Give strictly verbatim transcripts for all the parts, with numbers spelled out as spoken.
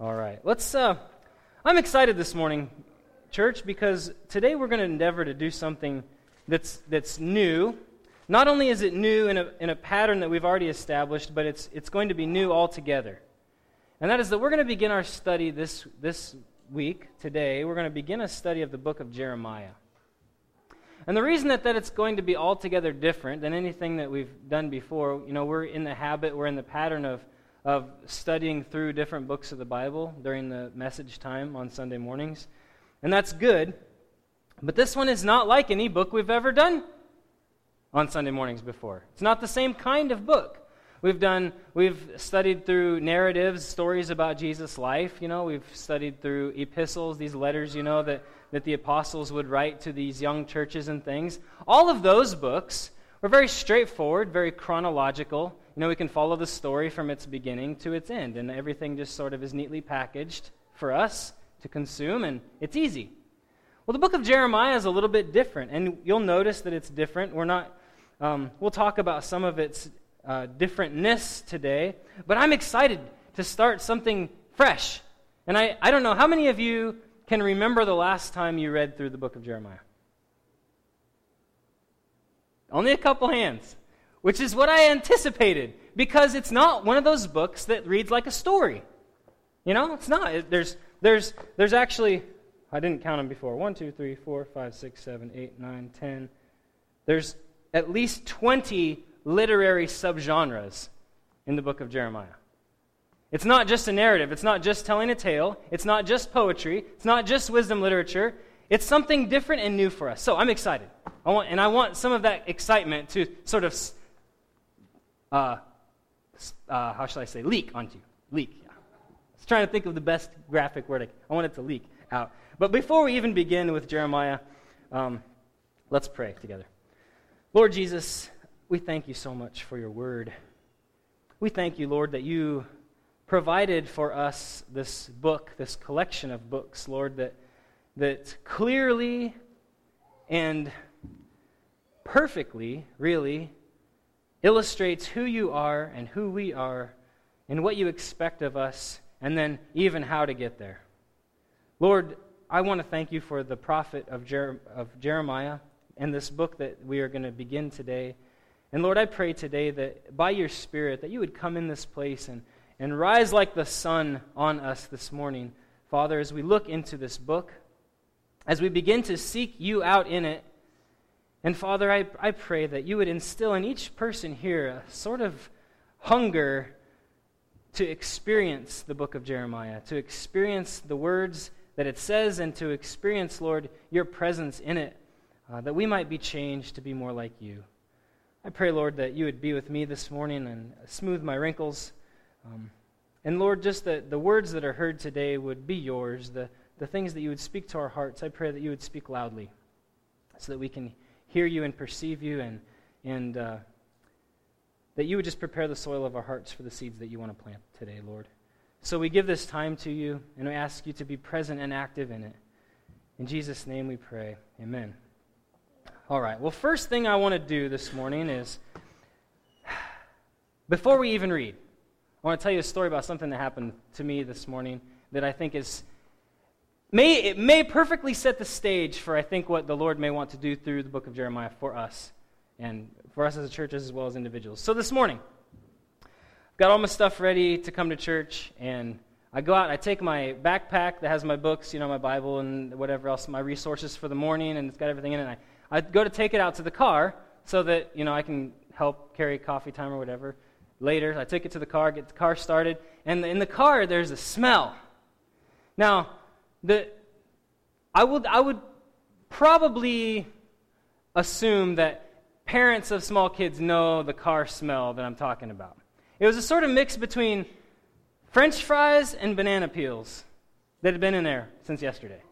All right. Let's, uh, I'm excited this morning, church, because today we're going to endeavor to do something that's that's new. Not only is it new in a in a pattern that we've already established, but it's it's going to be new altogether. And that is that we're going to begin our study this this week, today. We're going to begin a study of the book of Jeremiah. And the reason that, that it's going to be altogether different than anything that we've done before, you know, we're in the habit, we're in the pattern of of studying through different books of the Bible during the message time on Sunday mornings. And that's good. But this one is not like any book we've ever done on Sunday mornings before. It's not the same kind of book. We've done, we've studied through narratives, stories about Jesus' life, you know, we've studied through epistles, these letters, you know, that, that the apostles would write to these young churches and things. All of those books were very straightforward, very chronological. You know, we can follow the story from its beginning to its end, and everything just sort of is neatly packaged for us to consume, and it's easy. Well, the book of Jeremiah is a little bit different, and you'll notice that it's different. We're not, um, we'll talk about some of its uh, differentness today, but I'm excited to start something fresh. And I, I don't know, how many of you can remember the last time you read through the book of Jeremiah? Only a couple hands. Which is what I anticipated, because it's not one of those books that reads like a story. You know, it's not. It, there's, there's, there's actually, I didn't count them before. One, two, three, four, five, six, seven, eight, nine, ten. There's at least twenty literary subgenres in the book of Jeremiah. It's not just a narrative. It's not just telling a tale. It's not just poetry. It's not just wisdom literature. It's something different and new for us. So I'm excited. I want, and I want some of that excitement to sort of Uh, uh, how should I say, leak onto you. Leak, yeah. I was trying to think of the best graphic word. I want it to leak out. But before we even begin with Jeremiah, um, let's pray together. Lord Jesus, we thank you so much for your word. We thank you, Lord, that you provided for us this book, this collection of books, Lord, that, that clearly and perfectly, really, illustrates who you are and who we are and what you expect of us, and then even how to get there. Lord, I want to thank you for the prophet of, Jer- of Jeremiah and this book that we are going to begin today. And Lord, I pray today that by your Spirit that you would come in this place and, and rise like the sun on us this morning, Father, as we look into this book, as we begin to seek you out in it. And Father, I, I pray that you would instill in each person here a sort of hunger to experience the book of Jeremiah, to experience the words that it says, and to experience, Lord, your presence in it, uh, that we might be changed to be more like you. I pray, Lord, that you would be with me this morning and smooth my wrinkles. Um, and Lord, just that the words that are heard today would be yours, the, the things that you would speak to our hearts. I pray that you would speak loudly so that we can hear you and perceive you, and and uh, that you would just prepare the soil of our hearts for the seeds that you want to plant today, Lord. So we give this time to you, and we ask you to be present and active in it. In Jesus' name we pray. Amen. All right. Well, first thing I want to do this morning is, before we even read, I want to tell you a story about something that happened to me this morning that I think is May it may perfectly set the stage for, I think, what the Lord may want to do through the book of Jeremiah for us, and for us as a church as well as individuals. So this morning, I've got all my stuff ready to come to church, and I go out, I take my backpack that has my books, you know, my Bible and whatever else, my resources for the morning, and it's got everything in it, and I, I go to take it out to the car so that, you know, I can help carry coffee time or whatever later. I take it to the car, get the car started, and in the car there's a smell. Now, The, I would I would probably assume that parents of small kids know the car smell that I'm talking about. It was a sort of mix between French fries and banana peels that had been in there since yesterday.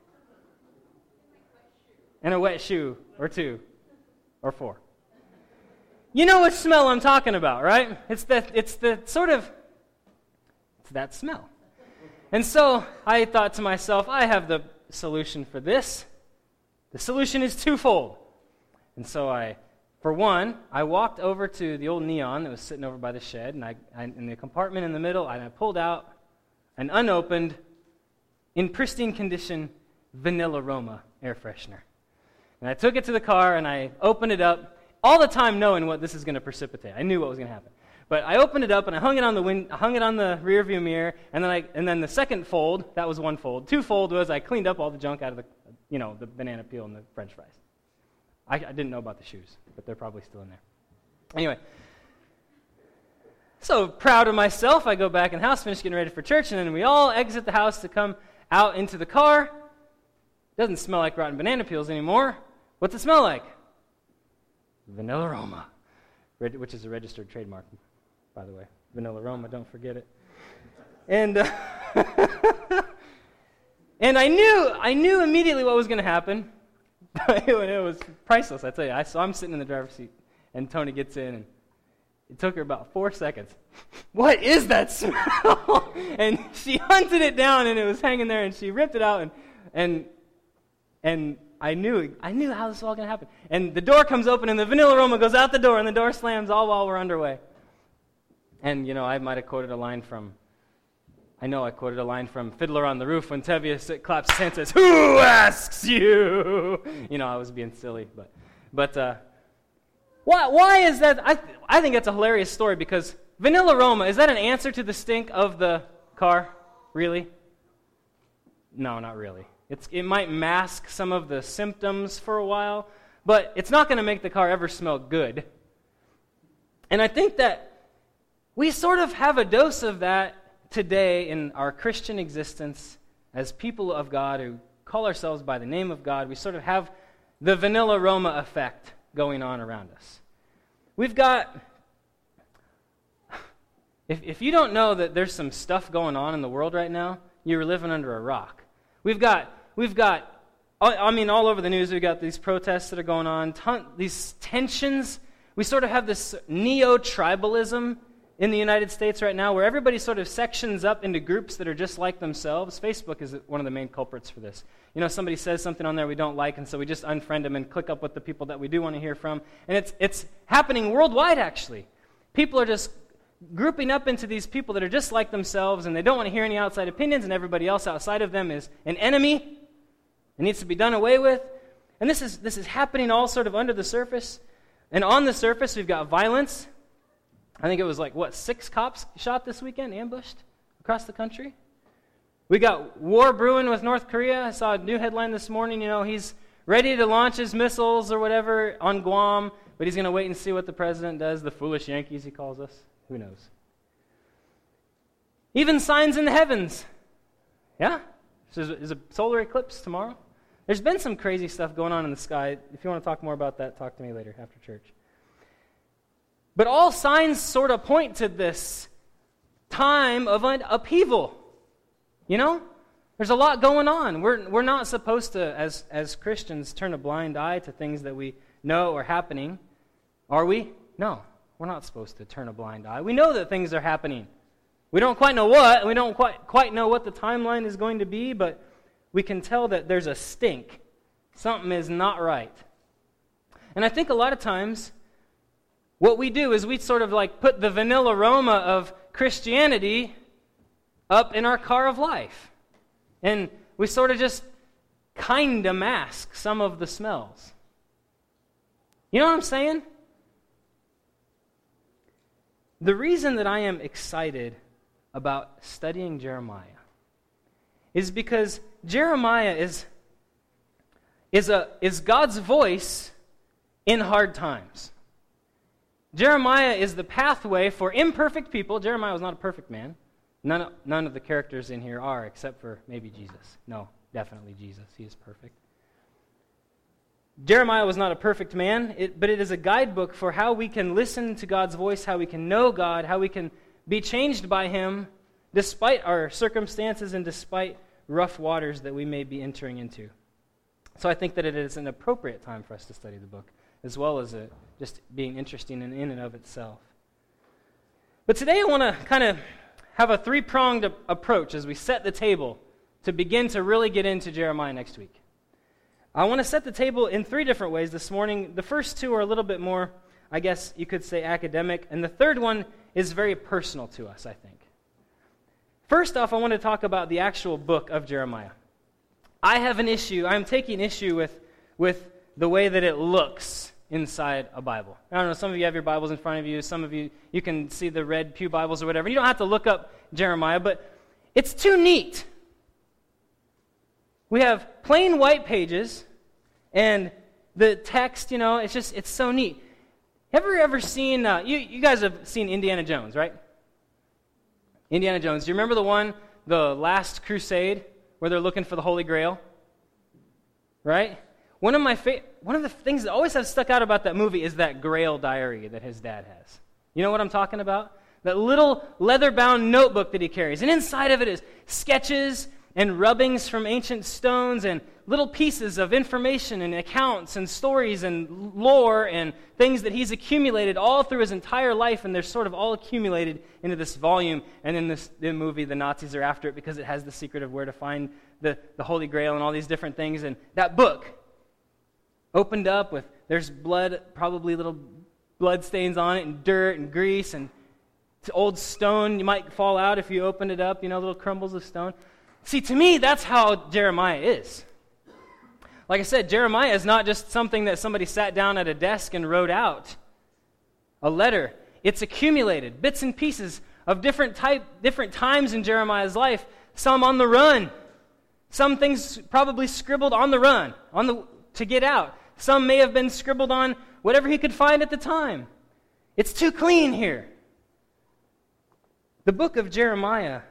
And a wet shoe, or two, or four. You know what smell I'm talking about, right? It's the it's the sort of it's that smell. And so I thought to myself, I have the solution for this. The solution is twofold. And so I, for one, I walked over to the old Neon that was sitting over by the shed, and I, I in the compartment in the middle, and I pulled out an unopened, in pristine condition, Vanilla Roma air freshener. And I took it to the car, and I opened it up, all the time knowing what this is going to precipitate. I knew what was going to happen. But I opened it up, and I hung it on the wind, hung it on the rear view mirror, and then I, and then the second fold, that was one fold. Two fold was I cleaned up all the junk out of the, you know, the banana peel and the French fries. I, I didn't know about the shoes, but they're probably still in there. Anyway, so proud of myself, I go back in the house, finish getting ready for church, and then we all exit the house to come out into the car. Doesn't smell like rotten banana peels anymore. What's it smell like? Vanilla Roma, which is a registered trademark, by the way. Vanilla Roma, don't forget it. And uh, and I knew I knew immediately what was going to happen. It was priceless, I tell you. I, so I'm sitting in the driver's seat, and Tony gets in, and it took her about four seconds. What is that smell? And she hunted it down, and it was hanging there, and she ripped it out, and and and I knew I knew how this was all going to happen. And the door comes open, and the Vanilla Roma goes out the door, and the door slams all while we're underway. And, you know, I might have quoted a line from, I know I quoted a line from Fiddler on the Roof when Tevye sit, claps his hand and says, "Who asks you?" You know, I was being silly, but but uh, why why is that? I I think that's a hilarious story because Vanilla Roma, is that an answer to the stink of the car? Really? No, not really. It's it might mask some of the symptoms for a while, but it's not going to make the car ever smell good. And I think that we sort of have a dose of that today in our Christian existence as people of God who call ourselves by the name of God. We sort of have the Vanilla Roma effect going on around us. We've got, if, if you don't know that there's some stuff going on in the world right now, you're living under a rock. We've got, we've got, I mean, all over the news, we've got these protests that are going on, ton, these tensions. We sort of have this neo-tribalism in the United States right now, where everybody sort of sections up into groups that are just like themselves. Facebook is one of the main culprits for this. You know, somebody says something on there we don't like, and so we just unfriend them and click up with the people that we do want to hear from. And it's it's happening worldwide, actually. People are just grouping up into these people that are just like themselves, and they don't want to hear any outside opinions, and everybody else outside of them is an enemy. It needs to be done away with. And this is this is happening all sort of under the surface. And on the surface, we've got violence. I think it was like, what, six cops shot this weekend, ambushed across the country? We got war brewing with North Korea. I saw a new headline this morning, you know, he's ready to launch his missiles or whatever on Guam, but he's going to wait and see what the president does. The foolish Yankees, he calls us. Who knows? Even signs in the heavens. Yeah? There's a solar eclipse tomorrow. There's been some crazy stuff going on in the sky. If you want to talk more about that, talk to me later after church. But all signs sort of point to this time of an upheaval. You know? There's a lot going on. We're we're not supposed to, as, as Christians, turn a blind eye to things that we know are happening. Are we? No. We're not supposed to turn a blind eye. We know that things are happening. We don't quite know what. We don't quite, quite know what the timeline is going to be, but we can tell that there's a stink. Something is not right. And I think a lot of times, what we do is we sort of like put the Vanilla Roma of Christianity up in our car of life. And we sort of just kind of mask some of the smells. You know what I'm saying? The reason that I am excited about studying Jeremiah is because Jeremiah is, is, a, is God's voice in hard times. Jeremiah is the pathway for imperfect people. Jeremiah was not a perfect man. None of, none of the characters in here are, except for maybe Jesus. No, definitely Jesus. He is perfect. Jeremiah was not a perfect man, it, but it is a guidebook for how we can listen to God's voice, how we can know God, how we can be changed by Him despite our circumstances and despite rough waters that we may be entering into. So I think that it is an appropriate time for us to study the book, as well as it just being interesting in, in and of itself. But today I want to kind of have a three-pronged a- approach as we set the table to begin to really get into Jeremiah next week. I want to set the table in three different ways this morning. The first two are a little bit more, I guess you could say, academic, and the third one is very personal to us, I think. First off, I want to talk about the actual book of Jeremiah. I have an issue, I'm taking issue with, with the way that it looks inside a Bible. I don't know, some of you have your Bibles in front of you, some of you, you can see the red pew Bibles or whatever. You don't have to look up Jeremiah, but it's too neat. We have plain white pages, and the text, you know, it's just, it's so neat. Have you ever seen, uh, you, you guys have seen Indiana Jones, right? Indiana Jones. Do you remember the one, The Last Crusade, where they're looking for the Holy Grail? Right? One of my fa- one of the things that always has stuck out about that movie is that Grail diary that his dad has. You know what I'm talking about? That little leather-bound notebook that he carries. And inside of it is sketches and rubbings from ancient stones and little pieces of information and accounts and stories and lore and things that he's accumulated all through his entire life, and they're sort of all accumulated into this volume. And in this the movie, the Nazis are after it because it has the secret of where to find the, the Holy Grail and all these different things. And that book opened up with, there's blood, probably little blood stains on it, and dirt and grease, and it's old stone. You might fall out if you open it up, you know, little crumbles of stone. See, to me, that's how Jeremiah is. Like I said, Jeremiah is not just something that somebody sat down at a desk and wrote out. A letter. It's accumulated, bits and pieces of different type, different times in Jeremiah's life. Some on the run. Some things probably scribbled on the run, on the to get out. Some may have been scribbled on whatever he could find at the time. It's too clean here. The book of Jeremiah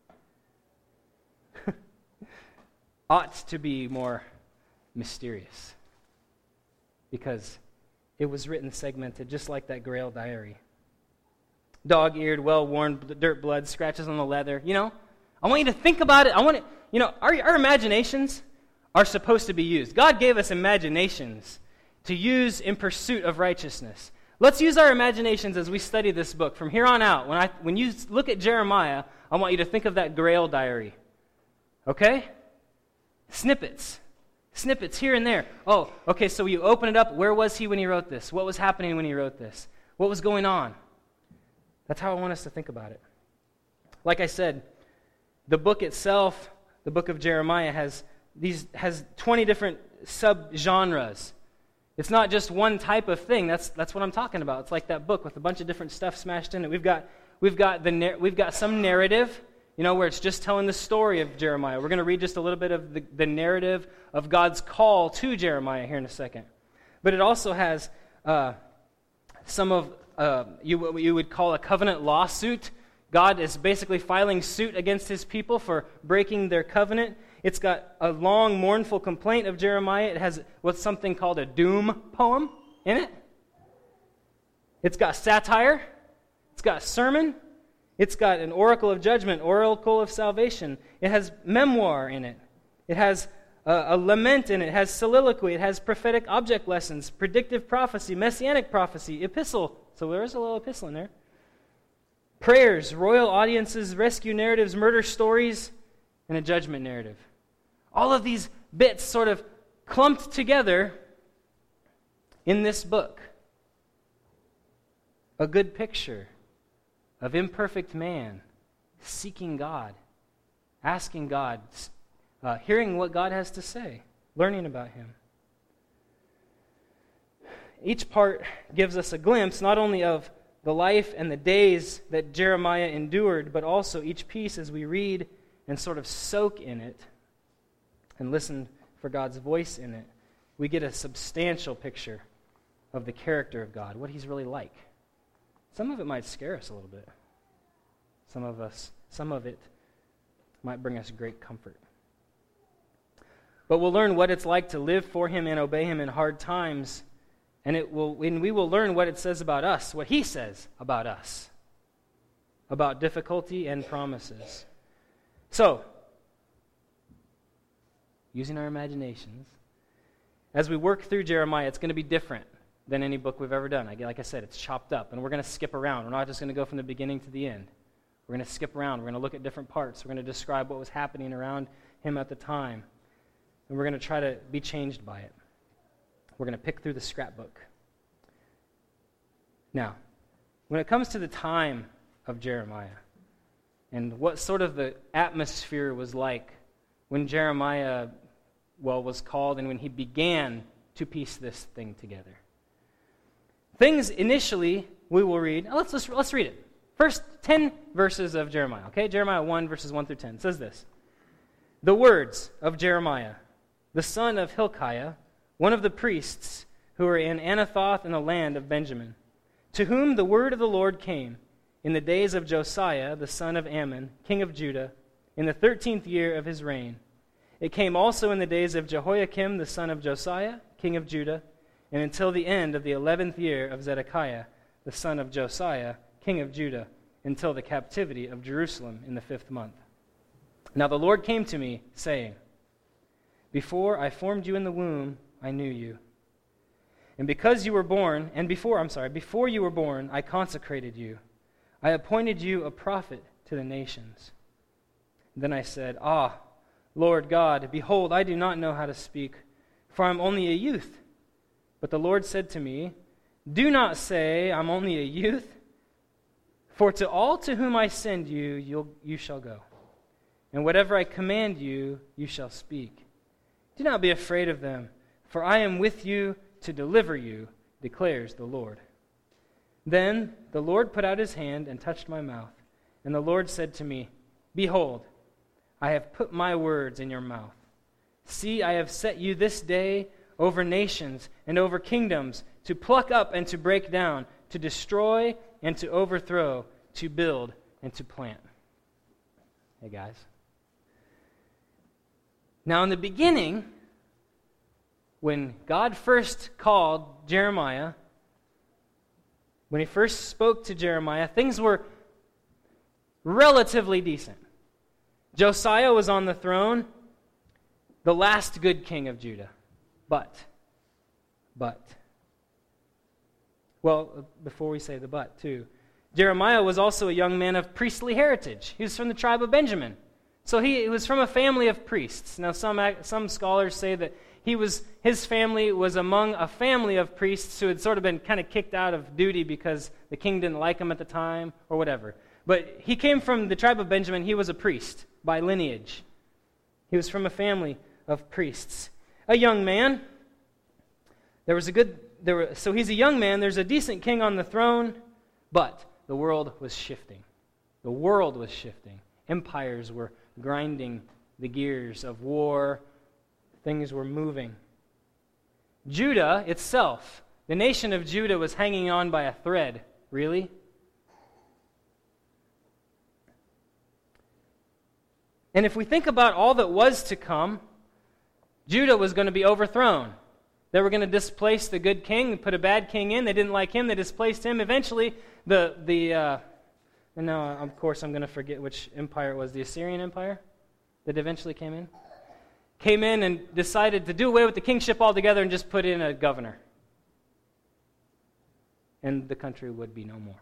ought to be more mysterious because it was written segmented just like that Grail diary. Dog-eared, well-worn, dirt blood, scratches on the leather. You know, I want you to think about it. I want to, you know, our, our imaginations are supposed to be used. God gave us imaginations to use in pursuit of righteousness. Let's use our imaginations as we study this book. From here on out, when I when you look at Jeremiah, I want you to think of that Grail diary. Okay? Snippets. Snippets here and there. Oh, okay, so you open it up. Where was he when he wrote this? What was happening when he wrote this? What was going on? That's how I want us to think about it. Like I said, the book itself, the book of Jeremiah, has these has twenty different sub-genres. It's not just one type of thing. That's that's what I'm talking about. It's like that book with a bunch of different stuff smashed in it. We've got we've got the we've got some narrative, you know, where it's just telling the story of Jeremiah. We're going to read just a little bit of the, the narrative of God's call to Jeremiah here in a second. But it also has uh, some of uh, you what you would call a covenant lawsuit. God is basically filing suit against his people for breaking their covenant. It's got a long, mournful complaint of Jeremiah. It has what's something called a doom poem in it. It's got satire. It's got sermon. It's got an oracle of judgment, oracle of salvation. It has memoir in it. It has a, a lament in it. It has soliloquy. It has prophetic object lessons, predictive prophecy, messianic prophecy, epistle. So there is a little epistle in there. Prayers, royal audiences, rescue narratives, murder stories, and a judgment narrative. All of these bits sort of clumped together in this book. A good picture of imperfect man seeking God, asking God, uh, hearing what God has to say, learning about him. Each part gives us a glimpse not only of the life and the days that Jeremiah endured, but also each piece as we read and sort of soak in it and listen for God's voice in it, we get a substantial picture of the character of God, what he's really like. Some of it might scare us a little bit. Some of us, some of it might bring us great comfort. But we'll learn what it's like to live for him and obey him in hard times, and it will and we will learn what it says about us, what he says about us, about difficulty and promises. So, using our imaginations, as we work through Jeremiah, it's going to be different than any book we've ever done. Like I said, it's chopped up, and we're going to skip around. We're not just going to go from the beginning to the end. We're going to skip around. We're going to look at different parts. We're going to describe what was happening around him at the time, and we're going to try to be changed by it. We're going to pick through the scrapbook. Now, when it comes to the time of Jeremiah, and what sort of the atmosphere was like when Jeremiah, well, was called and when he began to piece this thing together. Things initially, we will read, let's, let's, let's read it. First ten verses of Jeremiah, okay? Jeremiah one, verses one through ten. It says this. The words of Jeremiah, the son of Hilkiah, one of the priests who were in Anathoth in the land of Benjamin, to whom the word of the Lord came in the days of Josiah, the son of Ammon, king of Judah, in the thirteenth year of his reign. It came also in the days of Jehoiakim, the son of Josiah, king of Judah, and until the end of the eleventh year of Zedekiah, the son of Josiah, king of Judah, until the captivity of Jerusalem in the fifth month. Now the Lord came to me, saying, Before I formed you in the womb, I knew you. And because you were born, and before, I'm sorry, before you were born, I consecrated you. I appointed you a prophet to the nations. Then I said, Ah, Lord God, behold, I do not know how to speak, for I am only a youth. But the Lord said to me, Do not say, I'm only a youth, for to all to whom I send you, you'll, you shall go. And whatever I command you, you shall speak. Do not be afraid of them, for I am with you to deliver you, declares the Lord. Then the Lord put out his hand and touched my mouth. And the Lord said to me, Behold, I have put my words in your mouth. See, I have set you this day over nations and over kingdoms, to pluck up and to break down, to destroy and to overthrow, to build and to plant. Hey, guys. Now, in the beginning, when God first called Jeremiah, when he first spoke to Jeremiah, things were relatively decent. Josiah was on the throne, the last good king of Judah. But, but, well, before we say the but, too, Jeremiah was also a young man of priestly heritage. He was from the tribe of Benjamin. So he, he was from a family of priests. Now, some some scholars say that he was his family was among a family of priests who had sort of been kind of kicked out of duty because the king didn't like him at the time or whatever. But he came from the tribe of Benjamin. He was a priest by lineage. He was from a family of priests. A young man. There was a good. There were, so he's a young man. There's a decent king on the throne, but the world was shifting. The world was shifting. Empires were grinding the gears of war. Things were moving. Judah itself, the nation of Judah, was hanging on by a thread. Really? And if we think about all that was to come, Judah was going to be overthrown. They were going to displace the good king, put a bad king in. They didn't like him. They displaced him. Eventually, the, the uh, and now, of course, I'm going to forget which empire it was, the Assyrian Empire that eventually came in. Came in and decided to do away with the kingship altogether and just put in a governor. And the country would be no more.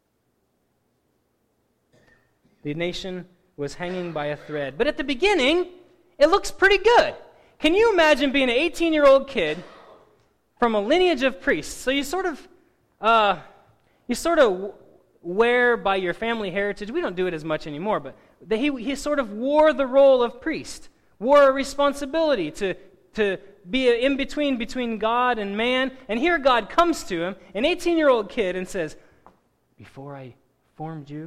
The nation was hanging by a thread. But at the beginning, it looks pretty good. Can you imagine being an eighteen-year-old kid from a lineage of priests? So you sort of, uh, you sort of wear by your family heritage. We don't do it as much anymore, but the, he, he sort of wore the role of priest, wore a responsibility to, to be an in-between between God and man. And here God comes to him, an eighteen-year-old kid, and says, Before I formed you,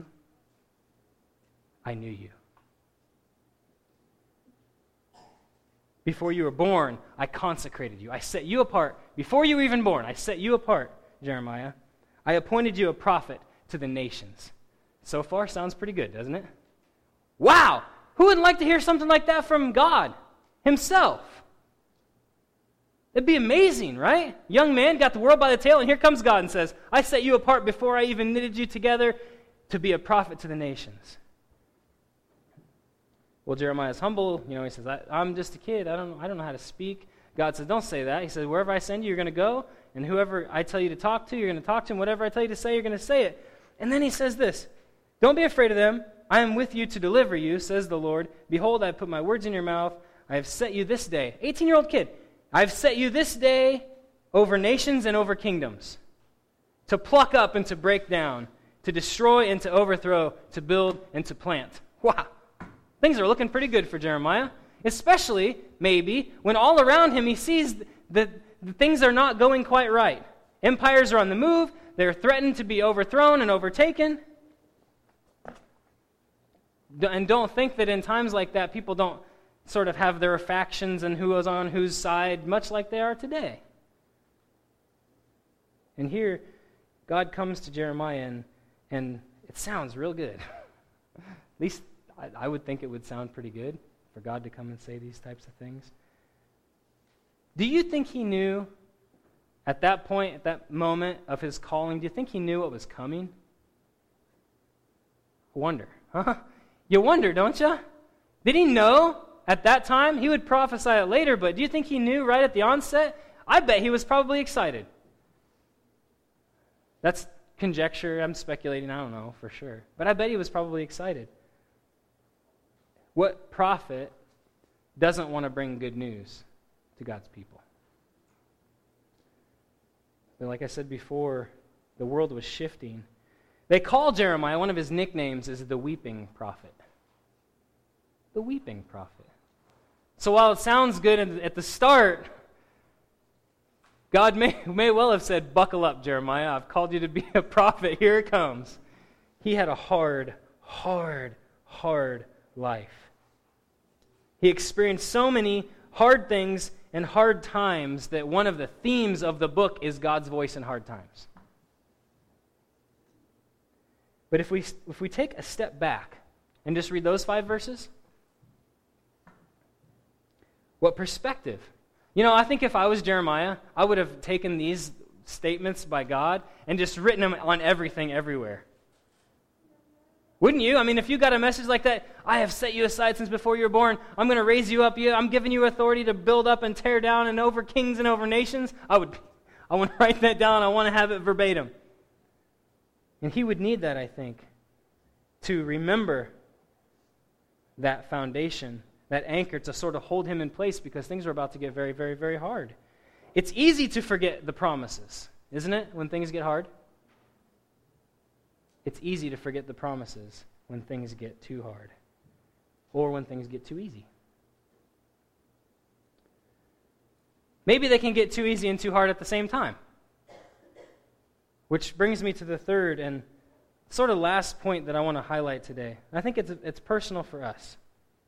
I knew you. Before you were born, I consecrated you. I set you apart. Before you were even born, I set you apart, Jeremiah. I appointed you a prophet to the nations. So far, sounds pretty good, doesn't it? Wow! Who wouldn't like to hear something like that from God himself? It'd be amazing, right? Young man got the world by the tail, and here comes God and says, I set you apart before I even knitted you together to be a prophet to the nations. Well, Jeremiah's humble. You know, he says, I, I'm just a kid. I don't, I don't know how to speak. God says, don't say that. He says, wherever I send you, you're going to go. And whoever I tell you to talk to, you're going to talk to him. Whatever I tell you to say, you're going to say it. And then he says this, Don't be afraid of them. I am with you to deliver you, says the Lord. Behold, I have put my words in your mouth. I have set you this day. eighteen-year-old kid. I have set you this day over nations and over kingdoms, to pluck up and to break down, to destroy and to overthrow, to build and to plant. Wow, things are looking pretty good for Jeremiah, especially, maybe, when all around him he sees that things are not going quite right. Empires are on the move. They're threatened to be overthrown and overtaken. And don't think that in times like that, people don't sort of have their factions and who is on whose side, much like they are today. And here, God comes to Jeremiah, and, and it sounds real good. At least I, I would think it would sound pretty good for God to come and say these types of things. Do you think he knew at that point, at that moment of his calling, do you think he knew what was coming? I wonder, huh? You wonder, don't you? Did he know at that time? He would prophesy it later, but do you think he knew right at the onset? I bet he was probably excited. That's conjecture. I'm speculating. I don't know for sure. But I bet he was probably excited. What prophet doesn't want to bring good news to God's people? But like I said before, the world was shifting. They call Jeremiah, one of his nicknames is the weeping prophet. The weeping prophet. So while it sounds good at the start, God may, may well have said, buckle up, Jeremiah. I've called you to be a prophet. Here it comes. He had a hard, hard, hard life. He experienced so many hard things and hard times that one of the themes of the book is God's voice in hard times. But if we if we take a step back and just read those five verses, what perspective? You know, I think if I was Jeremiah, I would have taken these statements by God and just written them on everything everywhere. Wouldn't you? I mean, if you got a message like that, I have set you aside since before you were born. I'm going to raise you up. I'm giving you authority to build up and tear down and over kings and over nations. I would, I want to write that down. I want to have it verbatim. And he would need that, I think, to remember that foundation, that anchor to sort of hold him in place because things are about to get very, very, very hard. It's easy to forget the promises, isn't it, when things get hard? It's easy to forget the promises when things get too hard or when things get too easy. Maybe they can get too easy and too hard at the same time. Which brings me to the third and sort of last point that I want to highlight today. I think it's it's personal for us.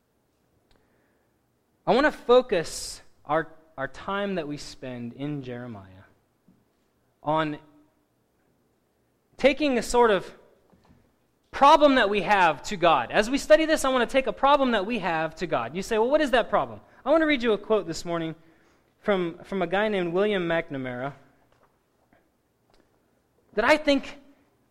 I want to focus our, our time that we spend in Jeremiah on taking a sort of problem that we have to God. As we study this, I want to take a problem that we have to God. You say, well, what is that problem? I want to read you a quote this morning from, from a guy named William McNamara that I think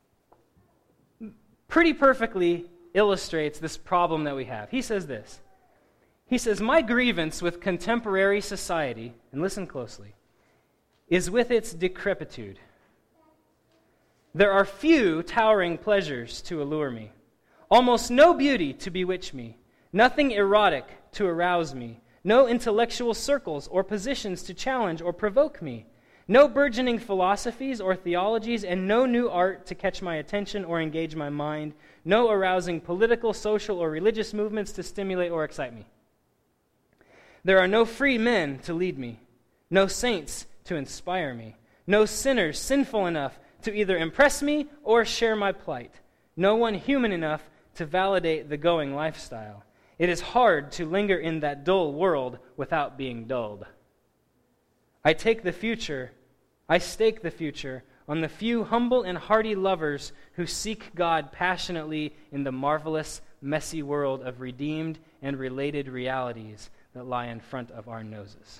pretty perfectly illustrates this problem that we have. He says this. He says, my grievance with contemporary society, and listen closely, is with its decrepitude. There are few towering pleasures to allure me, almost no beauty to bewitch me, nothing erotic to arouse me, no intellectual circles or positions to challenge or provoke me, no burgeoning philosophies or theologies, and no new art to catch my attention or engage my mind, no arousing political, social, or religious movements to stimulate or excite me. There are no free men to lead me, no saints to inspire me, no sinners sinful enough to either impress me or share my plight, no one human enough to validate the going lifestyle. It is hard to linger in that dull world without being dulled. I take the future, I stake the future on the few humble and hearty lovers who seek God passionately in the marvelous, messy world of redeemed and related realities that lie in front of our noses.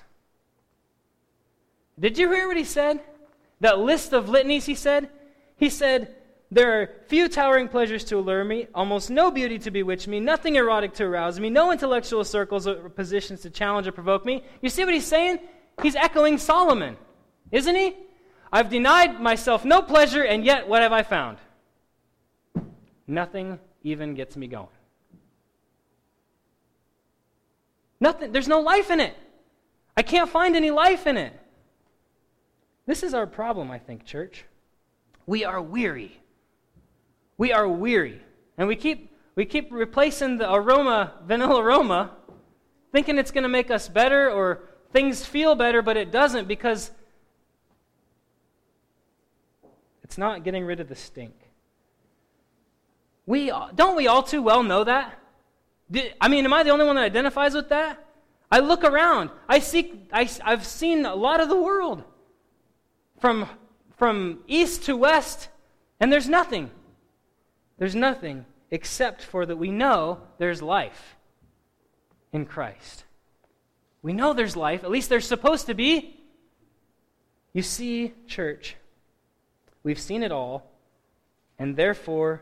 Did you hear what he said? That list of litanies he said? He said, there are few towering pleasures to allure me, almost no beauty to bewitch me, nothing erotic to arouse me, no intellectual circles or positions to challenge or provoke me. You see what he's saying? He's echoing Solomon, isn't he? I've denied myself no pleasure, and yet what have I found? Nothing even gets me going. Nothing. There's no life in it. I can't find any life in it. This is our problem, I think, church. We are weary. We are weary. And we keep We keep replacing the aroma, vanilla aroma, thinking it's going to make us better or things feel better, but it doesn't because it's not getting rid of the stink. We don't we all too well know that? Did, I mean, am I the only one that identifies with that? I look around. I see. I, I've seen a lot of the world, from from east to west, and there's nothing. There's nothing except for that we know there's life in Christ. We know there's life. At least there's supposed to be. You see, church, we've seen it all, and therefore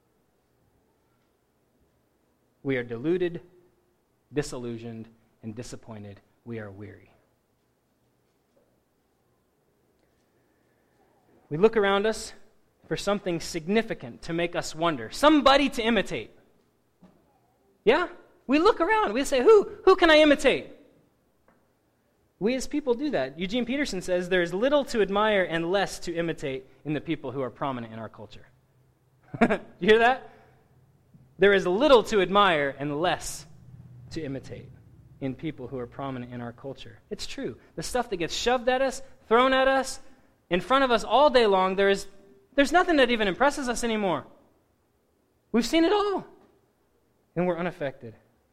we are deluded, disillusioned, and disappointed. We are weary. We look around us for something significant to make us wonder, somebody to imitate. Yeah? We look around. We say, who? Who can I imitate? We as people do that. Eugene Peterson says there is little to admire and less to imitate in the people who are prominent in our culture. You hear that? There is little to admire and less to imitate in people who are prominent in our culture. It's true. The stuff that gets shoved at us, thrown at us, in front of us all day long, there is, there's nothing that even impresses us anymore. We've seen it all, and we're unaffected.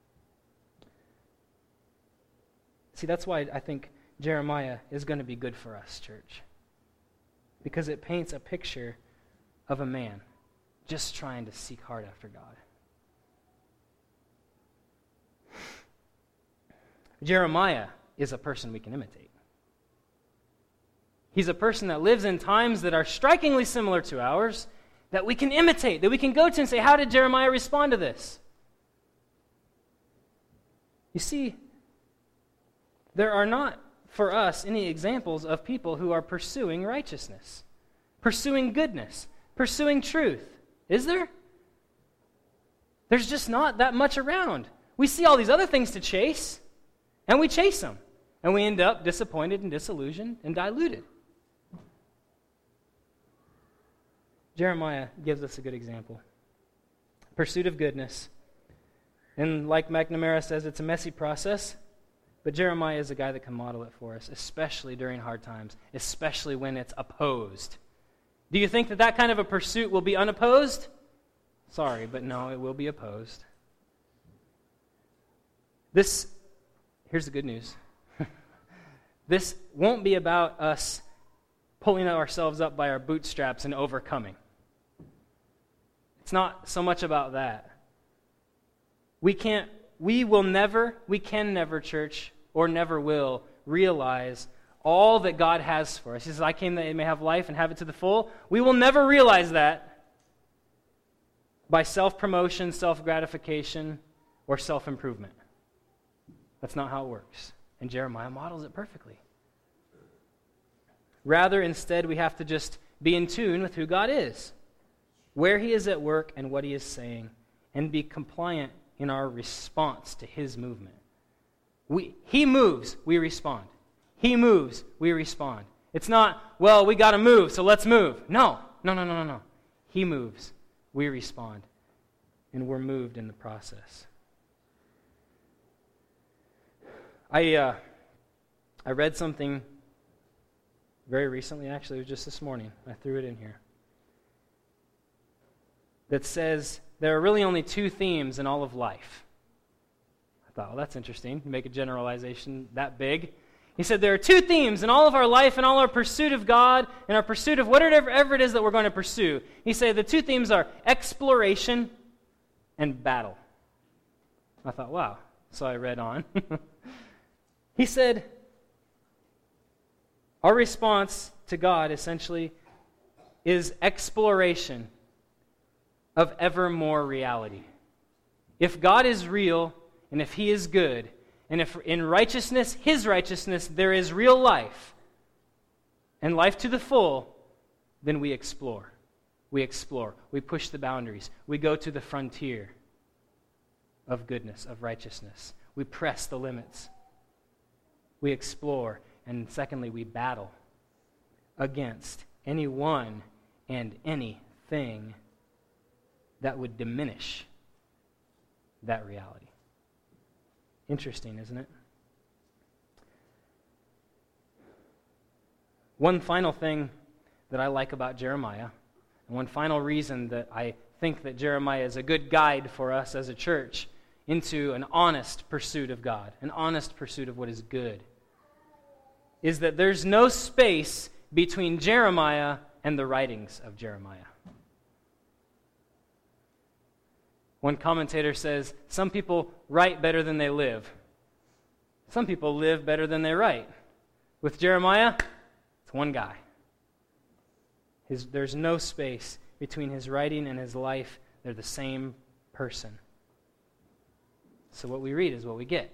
See, that's why I think Jeremiah is going to be good for us, church, because it paints a picture of a man just trying to seek hard after God. Jeremiah is a person we can imitate. He's a person that lives in times that are strikingly similar to ours, that we can imitate, that we can go to and say, how did Jeremiah respond to this? You see, there are not, for us, any examples of people who are pursuing righteousness, pursuing goodness, pursuing truth. Is there? There's just not that much around. We see all these other things to chase, and we chase them, and we end up disappointed and disillusioned and diluted. Jeremiah gives us a good example. Pursuit of goodness. And like McNamara says, it's a messy process, but Jeremiah is a guy that can model it for us, especially during hard times, especially when it's opposed. Do you think that that kind of a pursuit will be unopposed? Sorry, but no, it will be opposed. This, here's the good news. This won't be about us pulling ourselves up by our bootstraps and overcoming. It's not so much about that. We can't, we will never, we can never, church, or never will, realize all that God has for us. He says, I came that they may have life and have it to the full. We will never realize that by self-promotion, self-gratification, or self-improvement. That's not how it works. And Jeremiah models it perfectly. Rather, instead, we have to just be in tune with who God is, where He is at work, and what He is saying, and be compliant in our response to His movement. We, he moves, we respond. He moves, we respond. It's not, well, we got to move, so let's move. No, no, no, no, no, no. He moves, we respond, and we're moved in the process. I uh, I read something very recently, actually, it was just this morning. I threw it in here. That says there are really only two themes in all of life. I thought, well, that's interesting. You make a generalization that big. He said there are two themes in all of our life and all our pursuit of God and our pursuit of whatever it is that we're going to pursue. He said the two themes are exploration and battle. I thought, wow. So I read on. He said, our response to God essentially is exploration of ever more reality. If God is real, and if He is good, and if in righteousness, His righteousness, there is real life, and life to the full, then we explore. We explore. We push the boundaries. We go to the frontier of goodness, of righteousness. We press the limits. We explore. And secondly, we battle against anyone and anything that would diminish that reality. Interesting, isn't it? One final thing that I like about Jeremiah, and one final reason that I think that Jeremiah is a good guide for us as a church into an honest pursuit of God, an honest pursuit of what is good, is that there's no space between Jeremiah and the writings of Jeremiah. One commentator says, some people write better than they live. Some people live better than they write. With Jeremiah, it's one guy. His, there's no space between his writing and his life. They're the same person. So what we read is what we get.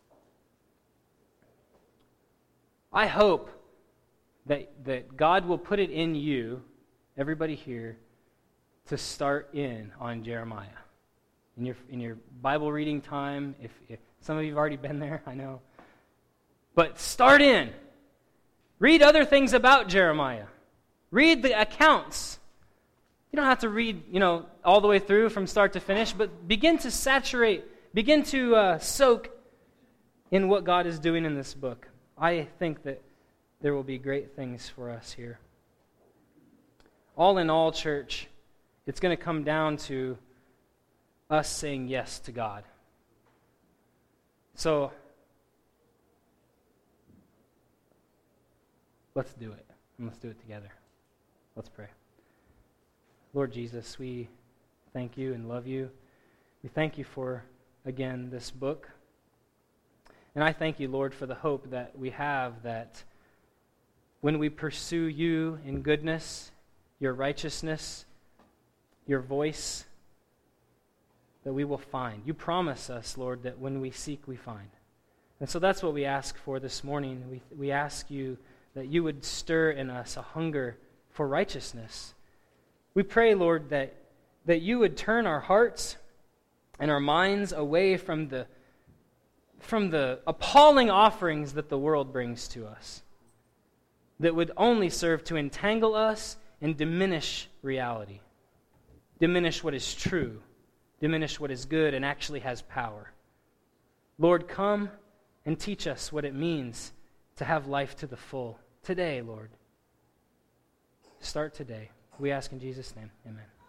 I hope that, that God will put it in you, everybody here, to start in on Jeremiah. In your, in your Bible reading time, if, if some of you have already been there, I know. But start in. Read other things about Jeremiah. Read the accounts. You don't have to read, you know, all the way through from start to finish, but begin to saturate, begin to uh, soak in what God is doing in this book. I think that there will be great things for us here. All in all, church, it's going to come down to us saying yes to God. So, let's do it, and let's do it together. Let's pray. Lord Jesus, we thank you and love you. We thank you for, again, this book. And I thank you, Lord, for the hope that we have that when we pursue you in goodness, your righteousness, your voice, that we will find. You promise us, Lord, that when we seek, we find. And so that's what we ask for this morning. We, we ask you that you would stir in us a hunger for righteousness. We pray, Lord, that, that you would turn our hearts and our minds away from the, from the appalling offerings that the world brings to us, that would only serve to entangle us and diminish reality, diminish what is true, diminish what is good and actually has power. Lord, come and teach us what it means to have life to the full. Today, Lord. Start today. We ask in Jesus' name. Amen.